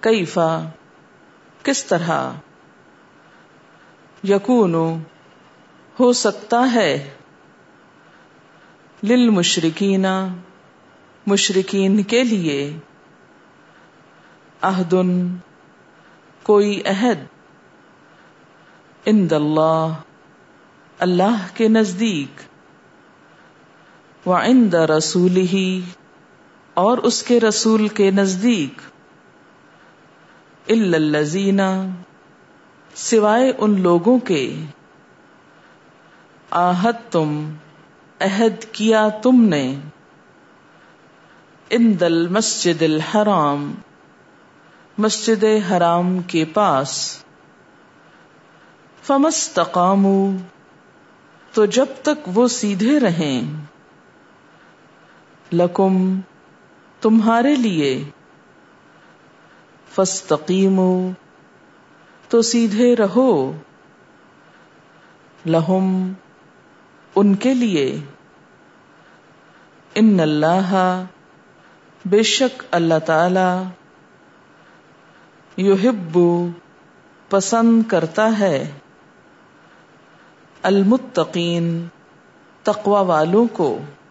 کیفا کس طرح، یکون ہو سکتا ہے، للمشرکین مشرکین کے لیے، عہد کوئی عہد، عند اللہ اللہ کے نزدیک، وعند رسولہ اور اس کے رسول کے نزدیک، الا الذین سوائے ان لوگوں کے، عاہدتم عہد کیا تم نے، عند المسجد الحرام مسجد حرام کے پاس، فما استقاموا تو جب تک وہ سیدھے رہیں، لکم تمہارے لیے، فاستقیموا تو سیدھے رہو، لہم ان کے لیے، ان اللہ بے شک اللہ تعالی، یحب پسند کرتا ہے، المتقین تقوی والوں کو،